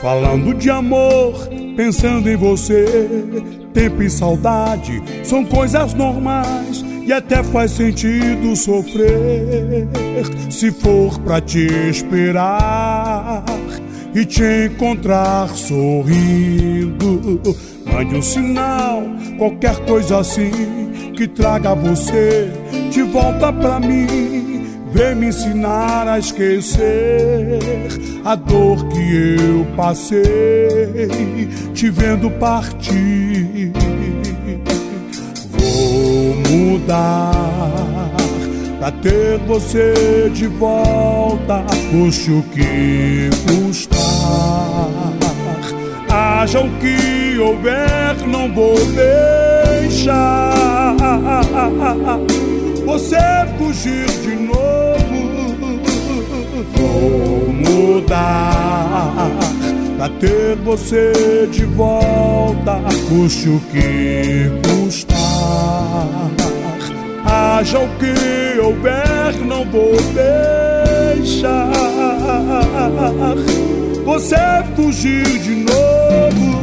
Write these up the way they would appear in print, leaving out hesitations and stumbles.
Falando de amor, pensando em você, tempo e saudade são coisas normais e até faz sentido sofrer se for pra te esperar e te encontrar sorrindo. Mande um sinal, qualquer coisa assim que traga você de volta pra mim. Vem me ensinar a esquecer a dor que eu passei te vendo partir. Vou mudar pra ter você de volta, custe o que custar. Haja o que houver, não vou deixar você fugir de novo. Vou mudar pra ter você de volta, custe o que custar. Haja o que houver, não vou deixar você fugir de novo.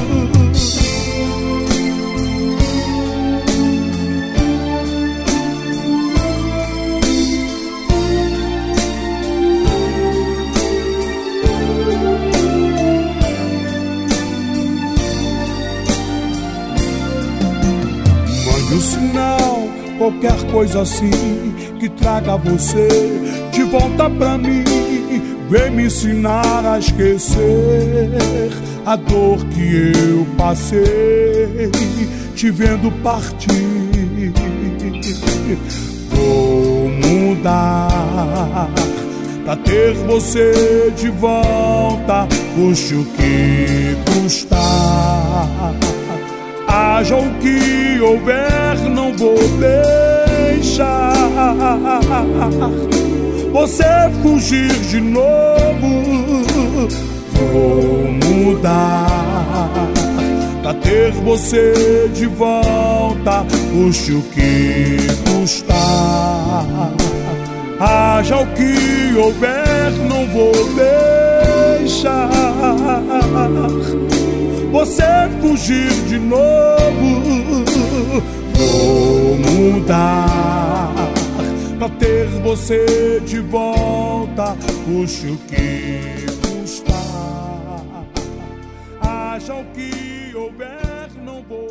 Mande um sinal, qualquer coisa assim que traga você de volta pra mim. Vem me ensinar a esquecer a dor que eu passei te vendo partir. Vou mudar pra ter você de volta, custe o que custar. Haja o que houver, não vou deixar você fugir de novo. Vou mudar pra ter você de volta, custe o que custar. Haja o que houver, não vou deixar você fugir de novo. Vou mudar pra ter você de volta, custe o que custar. Haja o que houver, não vou